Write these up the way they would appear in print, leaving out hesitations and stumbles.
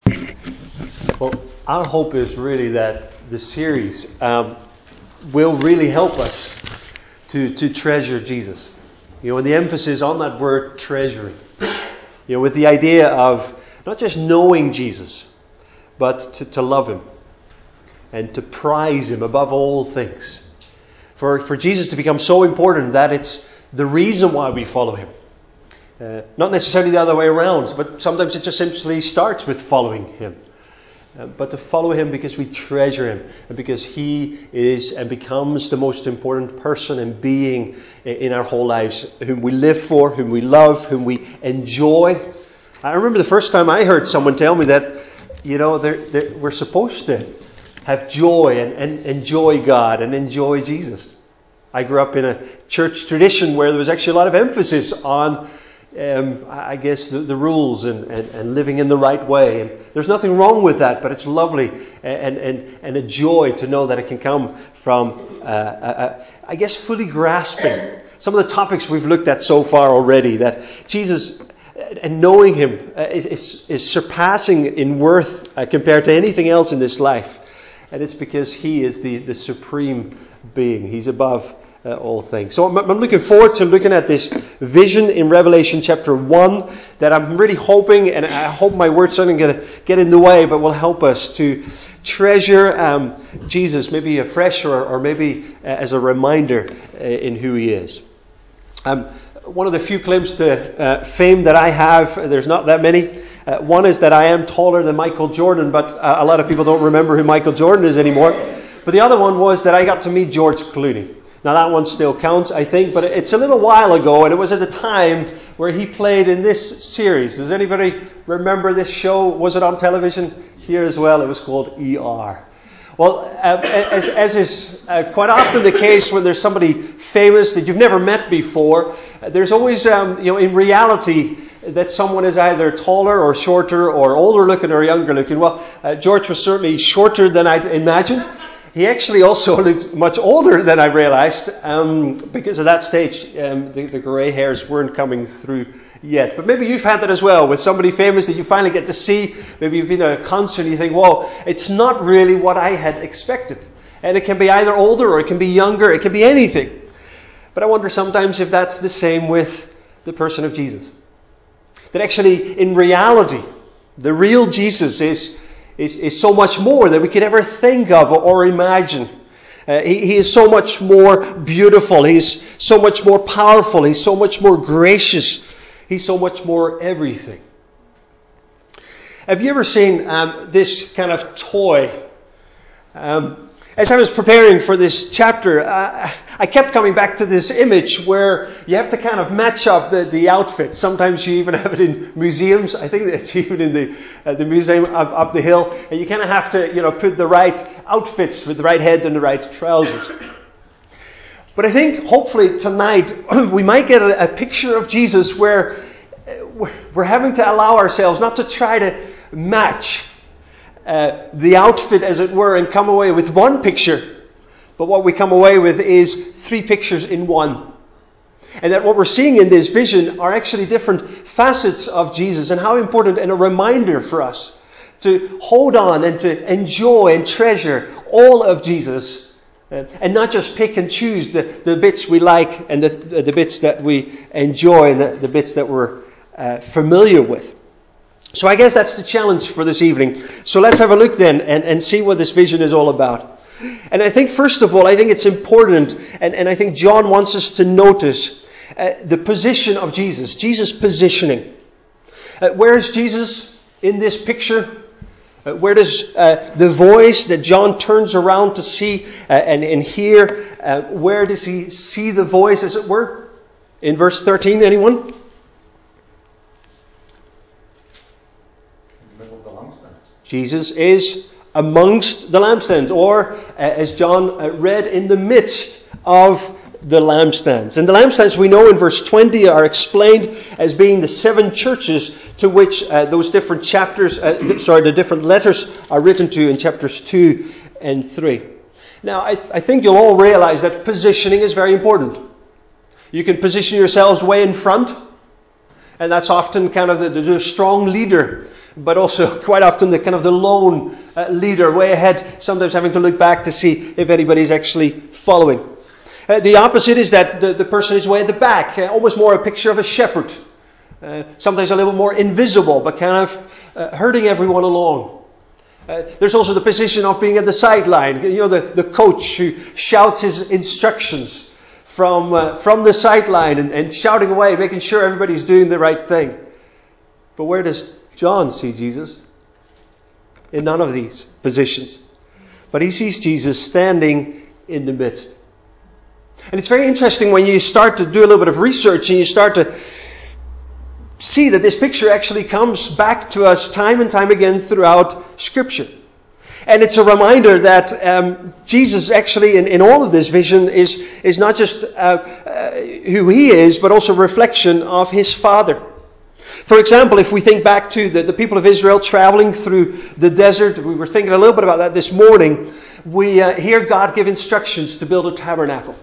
Well, our hope is really that the series will really help us to treasure Jesus. And the emphasis on that word treasuring. With the idea of not just knowing Jesus, but to love him and to prize him above all things. For Jesus to become so important that it's the reason why we follow him. Not necessarily the other way around, but sometimes it just simply starts with following him. But to follow him because we treasure him and because he is and becomes the most important person and being in our whole lives, whom we live for, whom we love, whom we enjoy. I remember the first time I heard someone tell me that, we're supposed to have joy and enjoy God and enjoy Jesus. I grew up in a church tradition where there was actually a lot of emphasis on the rules and living in the right way. And there's nothing wrong with that, but it's lovely and a joy to know that it can come from, fully grasping some of the topics we've looked at so far already. That Jesus and knowing him is surpassing in worth compared to anything else in this life. And it's because he is the supreme being. He's above all things. So I'm looking forward to looking at this vision in Revelation chapter 1 that I'm really hoping, and I hope my words aren't going to get in the way, but will help us to treasure Jesus, maybe afresh or maybe as a reminder in who he is. One of the few claims to fame that I have, there's not that many. One is that I am taller than Michael Jordan, but a lot of people don't remember who Michael Jordan is anymore. But the other one was that I got to meet George Clooney. Now that one still counts, I think, but it's a little while ago, and it was at the time where he played in this series. Does anybody remember this show? Was it on television? Here as well, it was called ER. Well, as is quite often the case when there's somebody famous that you've never met before, there's always, in reality, that someone is either taller or shorter or older looking or younger looking. Well, George was certainly shorter than I'd imagined. He actually also looked much older than I realized, because at that stage the grey hairs weren't coming through yet. But maybe you've had that as well, with somebody famous that you finally get to see. Maybe you've been at a concert and you think, whoa, it's not really what I had expected. And it can be either older or it can be younger, it can be anything. But I wonder sometimes if that's the same with the person of Jesus. That actually, in reality, the real Jesus is so much more than we could ever think of or imagine. He is so much more beautiful. He's so much more powerful. He's so much more gracious. He's so much more everything. Have you ever seen this kind of toy? As I was preparing for this chapter, I kept coming back to this image where you have to kind of match up the outfits. Sometimes you even have it in museums. I think it's even in the museum up the hill. And you kind of have to, put the right outfits with the right head and the right trousers. But I think hopefully tonight we might get a picture of Jesus where we're having to allow ourselves not to try to match the outfit, as it were, and come away with one picture. But what we come away with is three pictures in one. And that what we're seeing in this vision are actually different facets of Jesus, and how important and a reminder for us to hold on and to enjoy and treasure all of Jesus, and not just pick and choose the bits we like and the bits that we enjoy and the bits that we're familiar with. So I guess that's the challenge for this evening. So let's have a look then and see what this vision is all about. And I think, first of all, I think it's important, and I think John wants us to notice the position of Jesus. Jesus' positioning. Where is Jesus in this picture? Where does the voice that John turns around to see and hear, where does he see the voice, as it were? In verse 13, anyone? Jesus is amongst the lampstands, or as John read, in the midst of the lampstands. And the lampstands, we know in verse 20, are explained as being the 7 churches to which those different chapters, the different letters are written to in chapters 2 and 3. Now, I think you'll all realize that positioning is very important. You can position yourselves way in front, and that's often kind of the strong leader. but also quite often the kind of the lone leader, way ahead, sometimes having to look back to see if anybody's actually following. The opposite is that the person is way at the back, almost more a picture of a shepherd. Sometimes a little more invisible, but kind of herding everyone along. There's also the position of being at the sideline. You know, the coach who shouts his instructions from the sideline and shouting away, making sure everybody's doing the right thing. But where does John see Jesus? In none of these positions. But he sees Jesus standing in the midst. And it's very interesting when you start to do a little bit of research and you start to see that this picture actually comes back to us time and time again throughout Scripture. And it's a reminder that Jesus actually in all of this vision is not just who he is, but also a reflection of his Father. For example, if we think back to the people of Israel traveling through the desert, we were thinking a little bit about that this morning, we hear God give instructions to build a tabernacle.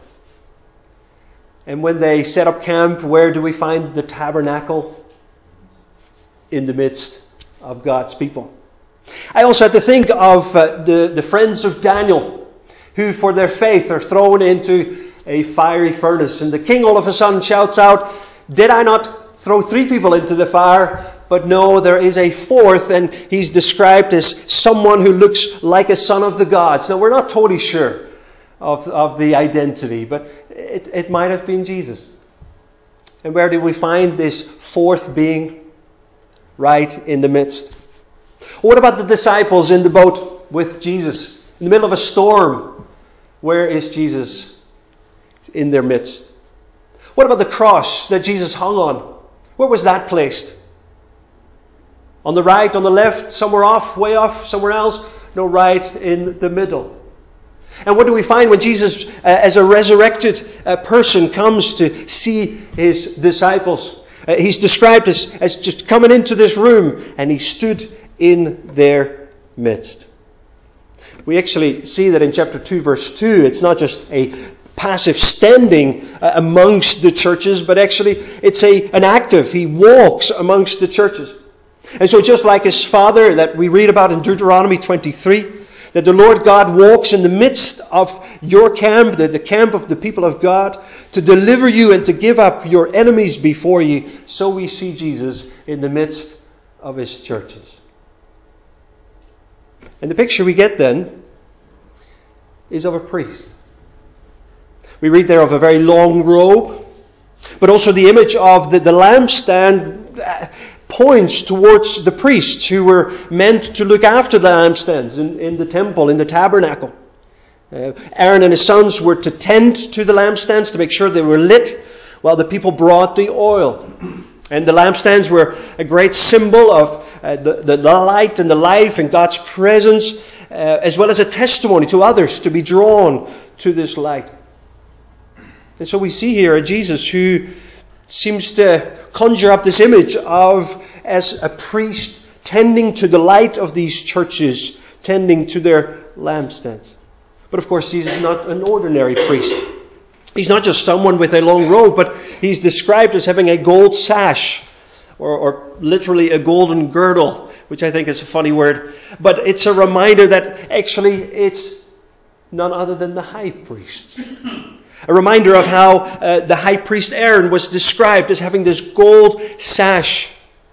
And when they set up camp, where do we find the tabernacle? In the midst of God's people. I also had to think of the friends of Daniel, who for their faith are thrown into a fiery furnace. And the king all of a sudden shouts out, "Did I not throw 3 people into the fire? But no, there is a 4th, and he's described as someone who looks like a son of the gods." Now, we're not totally sure of the identity, but it might have been Jesus. And where do we find this 4th being? Right in the midst. What about the disciples in the boat with Jesus? In the middle of a storm, where is Jesus? In their midst. What about the cross that Jesus hung on? Where was that placed? On the right, on the left, somewhere off, way off, somewhere else? No, right in the middle. And what do we find when Jesus, as a resurrected person, comes to see his disciples? He's described as just coming into this room, and he stood in their midst. We actually see that in chapter 2, verse 2. It's not just a passive standing amongst the churches, but actually it's an active. He walks amongst the churches. And so just like his Father that we read about in Deuteronomy 23, that the Lord God walks in the midst of your camp, the camp of the people of God, to deliver you and to give up your enemies before you. So we see Jesus in the midst of his churches. And the picture we get then is of a priest. We read there of a very long robe, but also the image of the lampstand points towards the priests who were meant to look after the lampstands in the temple, in the tabernacle. Aaron and his sons were to tend to the lampstands to make sure they were lit while the people brought the oil. And the lampstands were a great symbol of the light and the life and God's presence, as well as a testimony to others to be drawn to this light. And so we see here a Jesus who seems to conjure up this image of as a priest tending to the light of these churches, tending to their lampstands. But of course, Jesus is not an ordinary priest. He's not just someone with a long robe, but he's described as having a gold sash, or literally a golden girdle, which I think is a funny word. But it's a reminder that actually it's none other than the high priest. A reminder of how the high priest Aaron was described as having this gold sash.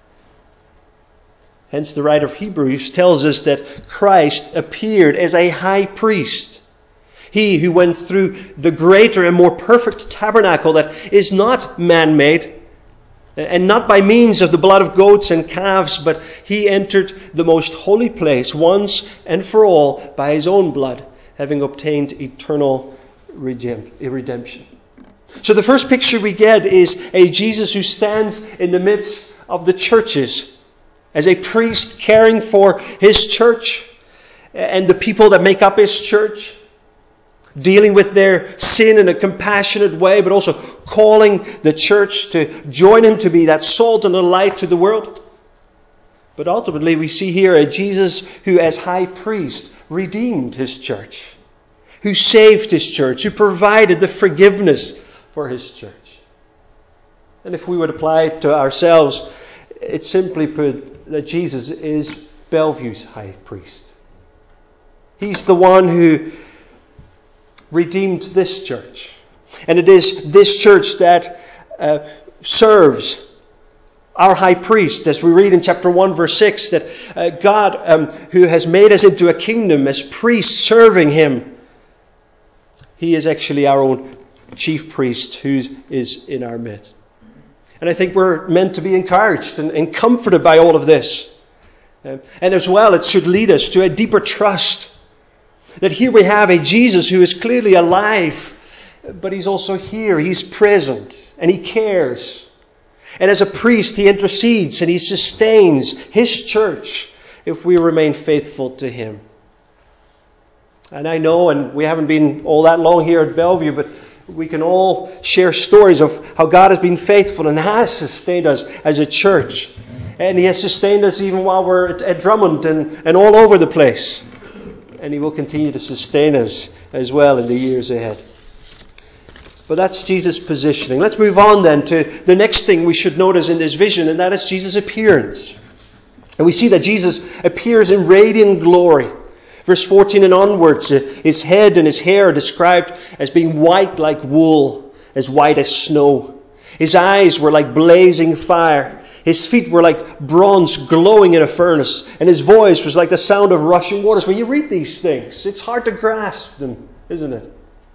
Hence the writer of Hebrews tells us that Christ appeared as a high priest. He who went through the greater and more perfect tabernacle that is not man-made, and not by means of the blood of goats and calves, but he entered the most holy place once and for all by his own blood, having obtained eternal redemption. So the first picture we get is a Jesus who stands in the midst of the churches as a priest caring for his church and the people that make up his church, dealing with their sin in a compassionate way, but also calling the church to join him to be that salt and a light to the world. But ultimately we see here a Jesus who as high priest redeemed his church, who saved his church, who provided the forgiveness for his church. And if we would apply it to ourselves, it's simply put, that Jesus is Bellevue's high priest. He's the one who redeemed this church. And it is this church that serves our high priest, as we read in chapter 1, verse 6, that God, who has made us into a kingdom as priests serving him, he is actually our own chief priest who is in our midst. And I think we're meant to be encouraged and comforted by all of this. And as well, it should lead us to a deeper trust that here we have a Jesus who is clearly alive, but he's also here, he's present, and he cares. And as a priest, he intercedes and he sustains his church if we remain faithful to him. And I know, and we haven't been all that long here at Bellevue, but we can all share stories of how God has been faithful and has sustained us as a church. And he has sustained us even while we're at Drummond and all over the place. And he will continue to sustain us as well in the years ahead. But that's Jesus' positioning. Let's move on then to the next thing we should notice in this vision, and that is Jesus' appearance. And we see that Jesus appears in radiant glory. Verse 14 and onwards, his head and his hair are described as being white like wool, as white as snow. His eyes were like blazing fire. His feet were like bronze glowing in a furnace. And his voice was like the sound of rushing waters. When you read these things, it's hard to grasp them, isn't it?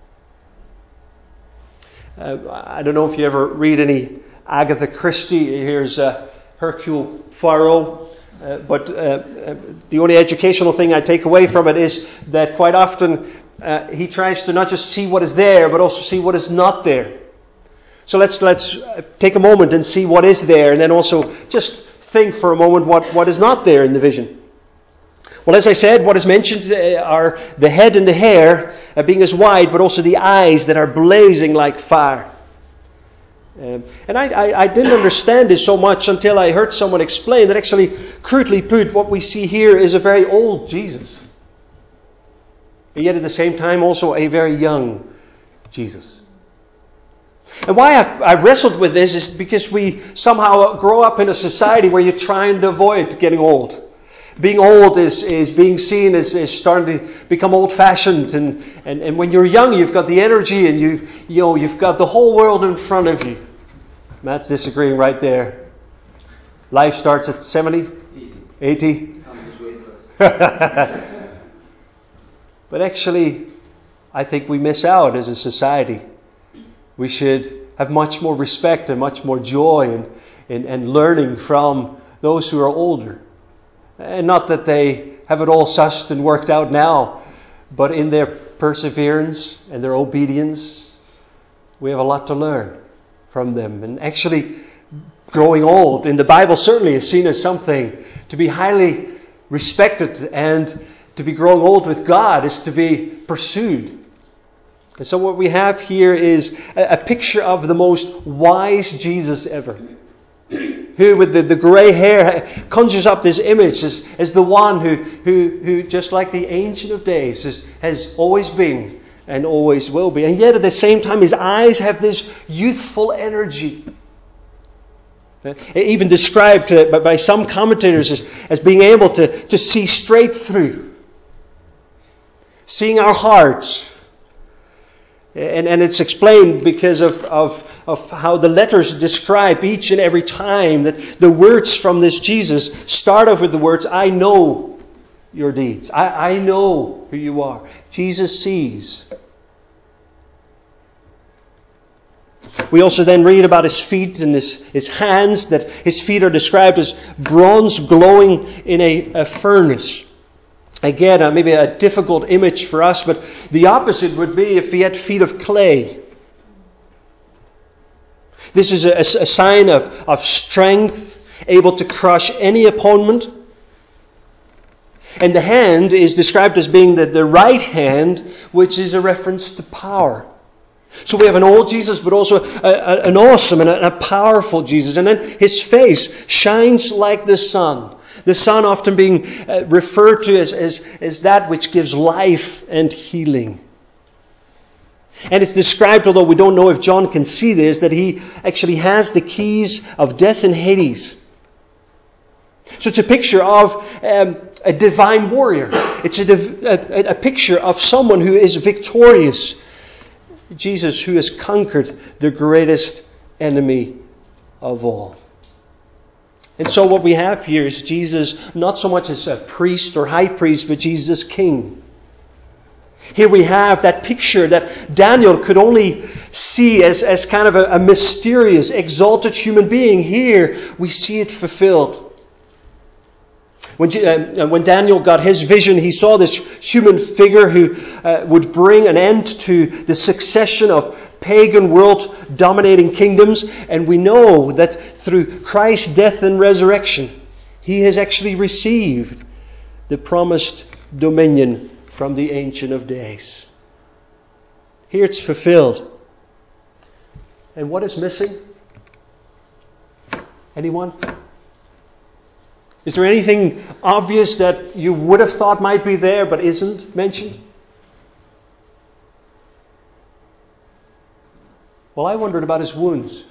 I don't know if you ever read any Agatha Christie. Here's Hercule Poirot. But the only educational thing I take away from it is that quite often he tries to not just see what is there, but also see what is not there. So let's take a moment and see what is there, and then also just think for a moment what is not there in the vision. Well, as I said, what is mentioned are the head and the hair being as white, but also the eyes that are blazing like fire. And I didn't understand this so much until I heard someone explain that actually, crudely put, what we see here is a very old Jesus. And yet at the same time also a very young Jesus. And why I've wrestled with this is because we somehow grow up in a society where you're trying to avoid getting old. Being old is being seen as starting to become old-fashioned, and when you're young, you've got the energy and you've got the whole world in front of you. Matt's disagreeing right there. Life starts at 70, 80. But actually, I think we miss out as a society. We should have much more respect and much more joy and learning from those who are older. And not that they have it all sussed and worked out now, but in their perseverance and their obedience, we have a lot to learn from them. And actually, growing old in the Bible certainly is seen as something to be highly respected, and to be growing old with God is to be pursued. And so what we have here is a picture of the most wise Jesus ever, who with the grey hair conjures up this image as the one who just like the Ancient of Days has always been and always will be. And yet at the same time his eyes have this youthful energy. Even described by some commentators as being able to see straight through. Seeing our hearts. And it's explained because of how the letters describe each and every time that the words from this Jesus start off with the words, I know your deeds. I know who you are. Jesus sees. We also then read about his feet and his hands, that his feet are described as bronze glowing in a furnace. Again, maybe a difficult image for us, but the opposite would be if he had feet of clay. This is a sign of strength, able to crush any opponent. And the hand is described as being the right hand, which is a reference to power. So we have an old Jesus, but also an awesome and a powerful Jesus. And then his face shines like the sun. The sun often being referred to as that which gives life and healing. And it's described, although we don't know if John can see this, that he actually has the keys of death and Hades. So it's a picture of a divine warrior. It's a picture of someone who is victorious. Jesus, who has conquered the greatest enemy of all. And so what we have here is Jesus not so much as a priest or high priest, but Jesus King. Here we have that picture that Daniel could only see as kind of a mysterious, exalted human being. Here we see it fulfilled. When Daniel got his vision, he saw this human figure who would bring an end to the succession of pagan world-dominating kingdoms. And we know that through Christ's death and resurrection, he has actually received the promised dominion from the Ancient of Days. Here it's fulfilled. And what is missing? Anyone? Is there anything obvious that you would have thought might be there but isn't mentioned? Well, I wondered about his wounds.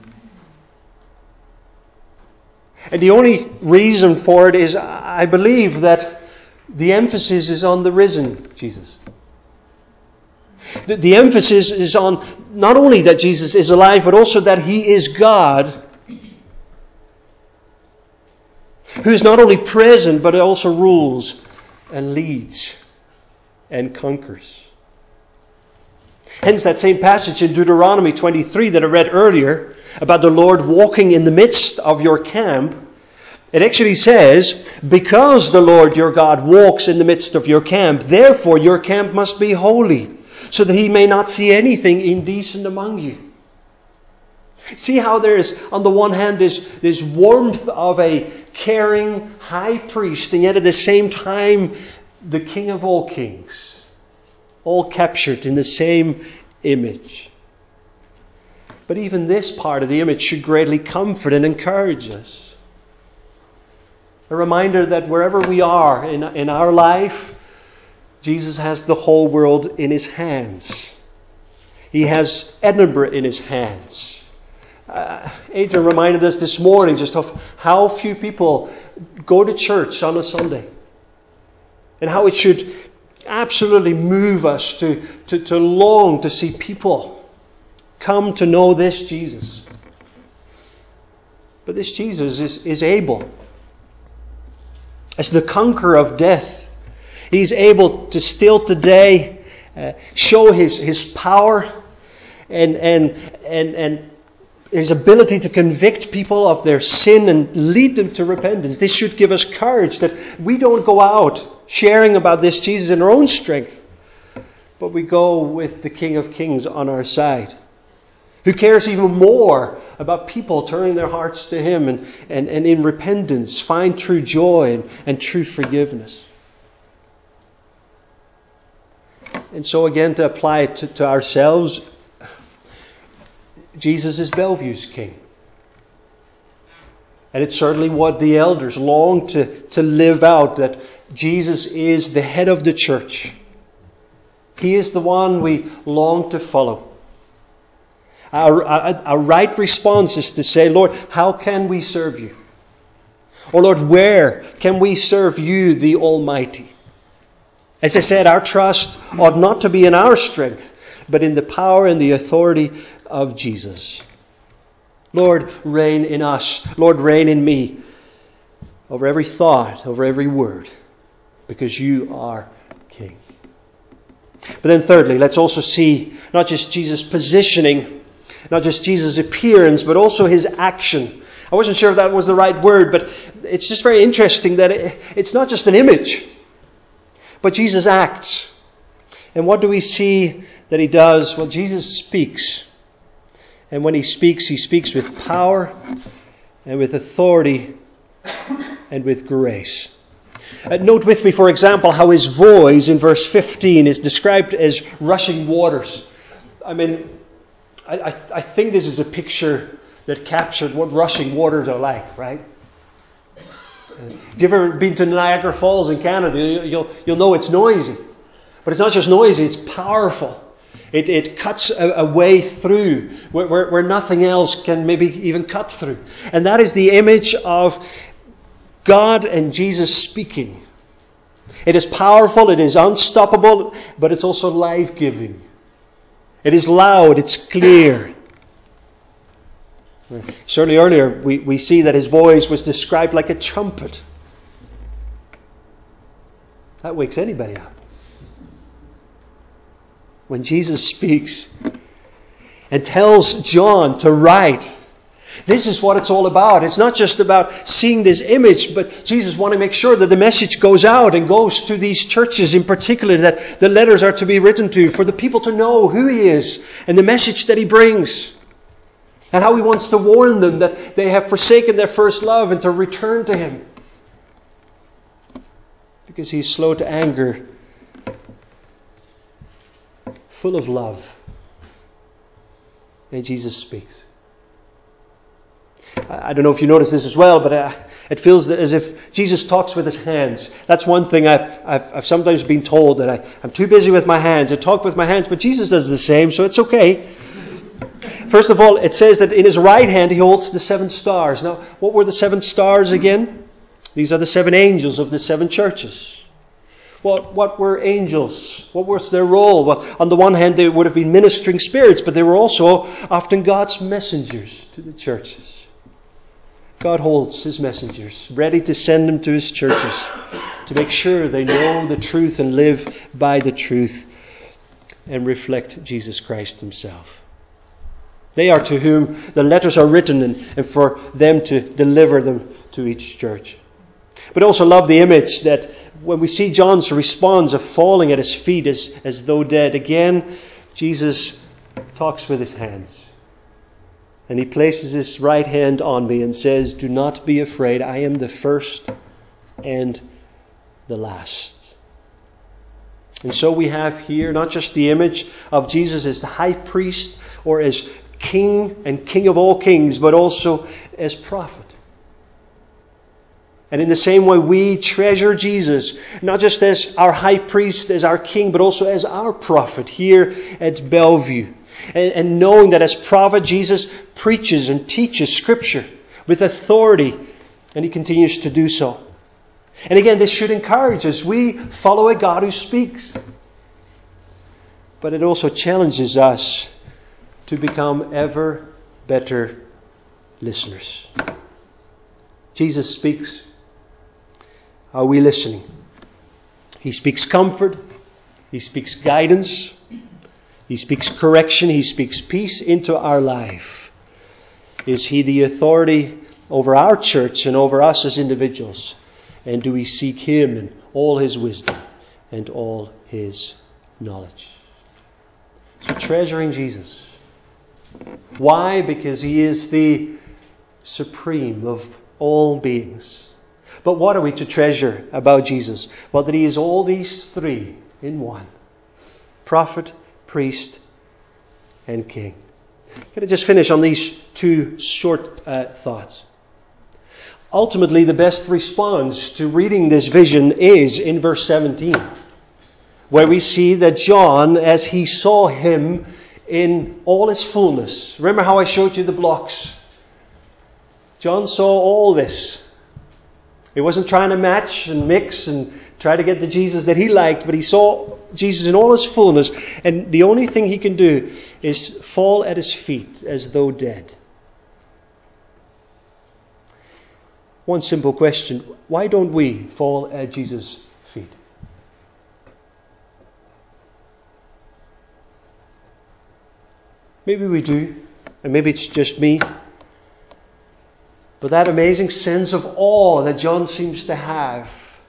And the only reason for it is, I believe, that the emphasis is on the risen Jesus. The emphasis is on not only that Jesus is alive, but also that he is God, who is not only present, but also rules and leads and conquers. Hence that same passage in Deuteronomy 23 that I read earlier about the Lord walking in the midst of your camp. It actually says, because the Lord your God walks in the midst of your camp, therefore your camp must be holy, so that he may not see anything indecent among you. See how there is, on the one hand, this warmth of a caring high priest, and yet at the same time, the King of all kings, all captured in the same image. But even this part of the image should greatly comfort and encourage us. A reminder that wherever we are in our life, Jesus has the whole world in his hands. He has Edinburgh in his hands. Adrian reminded us this morning just of how few people go to church on a Sunday. And how it should absolutely move us to long to see people come to know this Jesus. But this Jesus is able. As the conqueror of death, he's able to still today show his power and his ability to convict people of their sin and lead them to repentance. This should give us courage that we don't go out sharing about this Jesus in our own strength, but we go with the King of Kings on our side, who cares even more about people turning their hearts to him and in repentance find true joy and true forgiveness. And so again, to apply it to ourselves, Jesus is Bellevue's King. And it's certainly what the elders long to live out, that Jesus is the head of the church. He is the one we long to follow. Our right response is to say, Lord, how can we serve you? Or Lord, where can we serve you, the Almighty? As I said, our trust ought not to be in our strength, but in the power and the authority of Jesus. Lord, reign in us. Lord, reign in me. Over every thought, over every word. Because you are King. But then thirdly, let's also see not just Jesus' positioning, not just Jesus' appearance, but also his action. I wasn't sure if that was the right word, but it's just very interesting that it's not just an image, but Jesus acts. And what do we see that he does? Well, Jesus speaks. And when he speaks with power and with authority and with grace. Note with me, for example, how his voice in verse 15 is described as rushing waters. I mean, I think this is a picture that captured what rushing waters are like, right? If you've ever been to Niagara Falls in Canada, you'll know it's noisy. But it's not just noisy, it's powerful. It cuts a way through where nothing else can maybe even cut through. And that is the image of God and Jesus speaking. It is powerful, it is unstoppable, but it's also life-giving. It is loud, it's clear. Certainly earlier we see that his voice was described like a trumpet. That wakes anybody up. When Jesus speaks and tells John to write, this is what it's all about. It's not just about seeing this image, but Jesus wanted to make sure that the message goes out and goes to these churches in particular, that the letters are to be written to, for the people to know who he is and the message that he brings. And how he wants to warn them that they have forsaken their first love and to return to him. Because he's slow to anger, full of love. And Jesus speaks. I don't know if you notice this as well, but it feels as if Jesus talks with his hands. That's one thing I've sometimes been told, that I'm too busy with my hands. I talk with my hands, but Jesus does the same, so it's okay. First of all, it says that in his right hand he holds the 7 stars. Now, what were the 7 stars again? These are the 7 angels of the 7 churches. What were angels? What was their role? Well, on the one hand, they would have been ministering spirits, but they were also often God's messengers to the churches. God holds his messengers, ready to send them to his churches, to make sure they know the truth and live by the truth and reflect Jesus Christ himself. They are to whom the letters are written, and for them to deliver them to each church. But also love the image that when we see John's response of falling at his feet as though dead, again, Jesus talks with his hands. And he places his right hand on me and says, do not be afraid, I am the first and the last. And so we have here not just the image of Jesus as the high priest or as King and King of all kings, but also as prophet. And in the same way, we treasure Jesus, not just as our high priest, as our king, but also as our prophet here at Bellevue. And knowing that as prophet, Jesus preaches and teaches Scripture with authority, and he continues to do so. And again, this should encourage us. We follow a God who speaks. But it also challenges us to become ever better listeners. Jesus speaks. Are we listening? He speaks comfort. He speaks guidance. He speaks correction. He speaks peace into our life. Is he the authority over our church and over us as individuals? And do we seek him in all his wisdom and all his knowledge? So treasuring Jesus. Why? Because he is the supreme of all beings. But what are we to treasure about Jesus? Well, that he is all these 3 in one. Prophet, priest, and king. Can I just finish on these 2 short thoughts? Ultimately, the best response to reading this vision is in verse 17, where we see that John, as he saw him in all his fullness. Remember how I showed you the blocks? John saw all this. He wasn't trying to match and mix and try to get the Jesus that he liked, but he saw Jesus in all his fullness. And the only thing he can do is fall at his feet as though dead. One simple question. Why don't we fall at Jesus' feet? Maybe we do, and maybe it's just me. But that amazing sense of awe that John seems to have,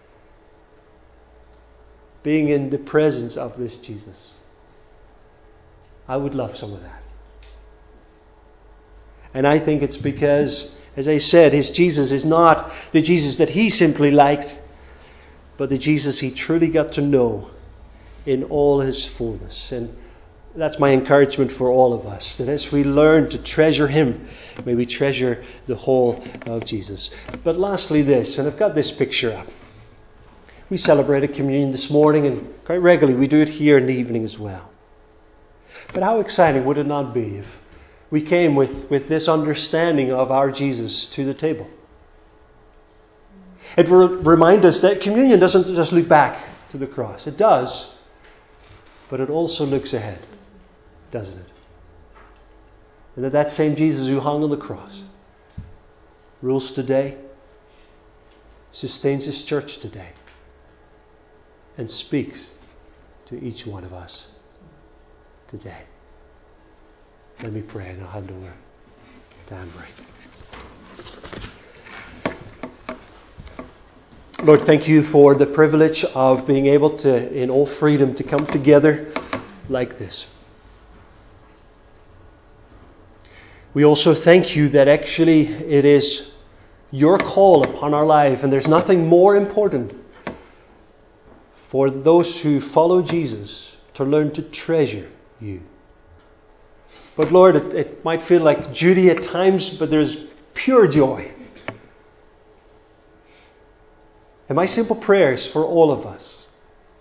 being in the presence of this Jesus, I would love some of that. And I think it's because, as I said, his Jesus is not the Jesus that he simply liked, but the Jesus he truly got to know in all his fullness. And that's my encouragement for all of us, that as we learn to treasure him, may we treasure the whole of Jesus. But lastly this, and I've got this picture up. We celebrated communion this morning, and quite regularly we do it here in the evening as well. But how exciting would it not be if we came with this understanding of our Jesus to the table? It will remind us that communion doesn't just look back to the cross. It does, but it also looks ahead, doesn't it? And that same Jesus who hung on the cross rules today, sustains his church today, and speaks to each one of us today. Let me pray and I'll hand over to Anne-Marie. Lord, thank you for the privilege of being able to, in all freedom, to come together like this. We also thank you that actually it is your call upon our life, and there's nothing more important for those who follow Jesus to learn to treasure you. But Lord, it might feel like duty at times, but there's pure joy. And my simple prayer is for all of us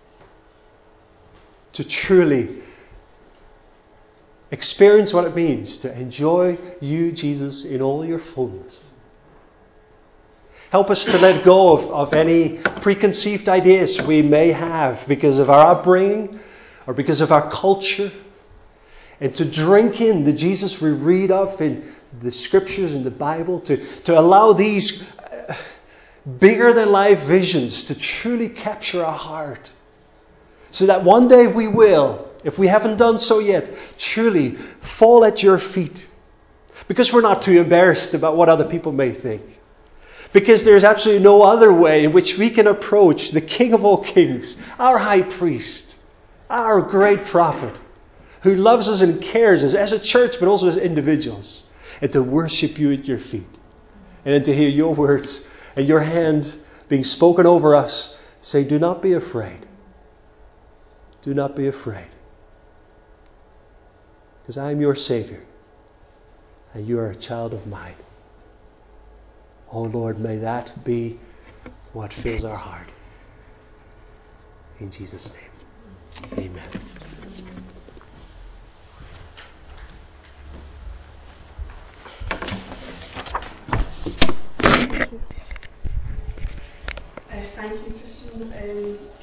to truly experience what it means to enjoy you, Jesus, in all your fullness. Help us to let go of any preconceived ideas we may have because of our upbringing or because of our culture, and to drink in the Jesus we read of in the scriptures in the Bible, to allow these bigger than life visions to truly capture our heart, so that one day we will, if we haven't done so yet, truly fall at your feet, because we're not too embarrassed about what other people may think. Because there's absolutely no other way in which we can approach the King of all kings, our high priest, our great prophet, who loves us and cares us as a church, but also as individuals, and to worship you at your feet, and then to hear your words and your hand being spoken over us, say, do not be afraid. Do not be afraid. Because I am your Savior, and you are a child of mine. Oh Lord, may that be what fills our heart. In Jesus' name, amen. Thank you, Christian.